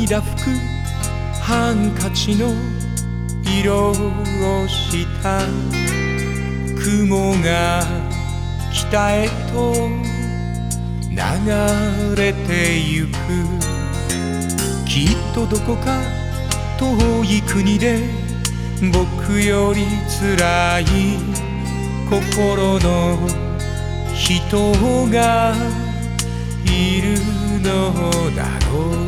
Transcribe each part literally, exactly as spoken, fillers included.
涙拭くハンカチの色をした雲が北へと流れてゆく。きっとどこか遠い国で僕より辛い心の人がいるのだろう。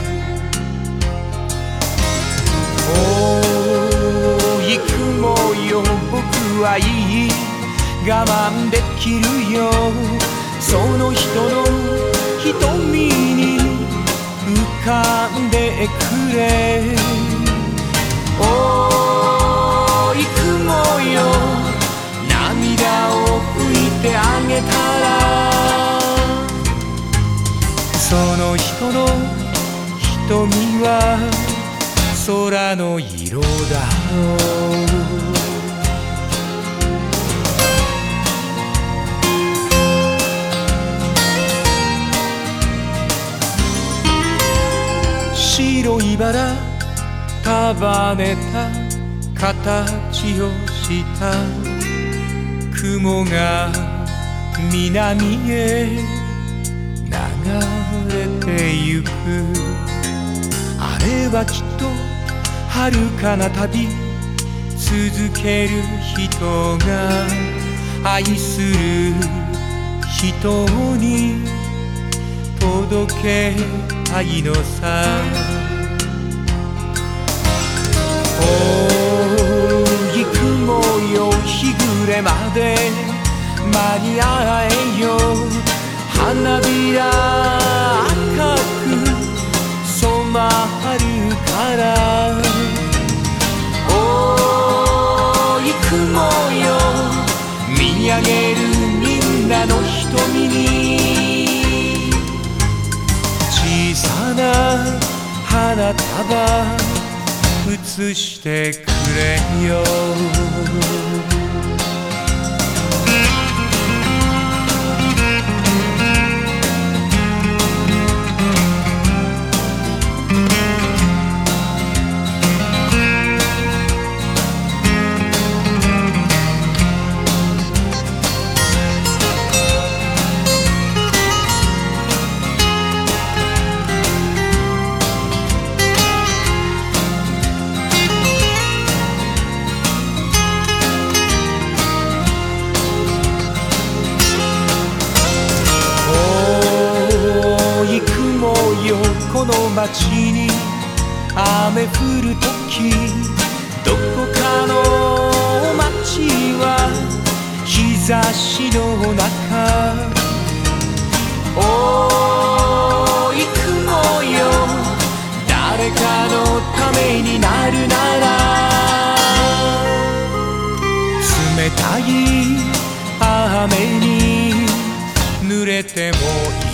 おい雲よ、僕はいい、我慢できるよ。その人の瞳に浮かんでくれ。おい雲よ、涙を拭いてあげたら、その人の瞳は空の色だろう。白いバラ束ねた形をした雲が南へ流れてゆく。あれはきっと遥かな旅、続ける人が愛する人に届けたいのさ。おい雲よ、日暮れまで間に合えよ。花びら赤く染まるから。おい雲よ、見上げるみんなの瞳に小さな花束映してくれよ。雲よ、この街に雨降るとき、どこかの街は日差しの中。おい雲よ、誰かのためになるなら、冷たい雨に濡れてもいい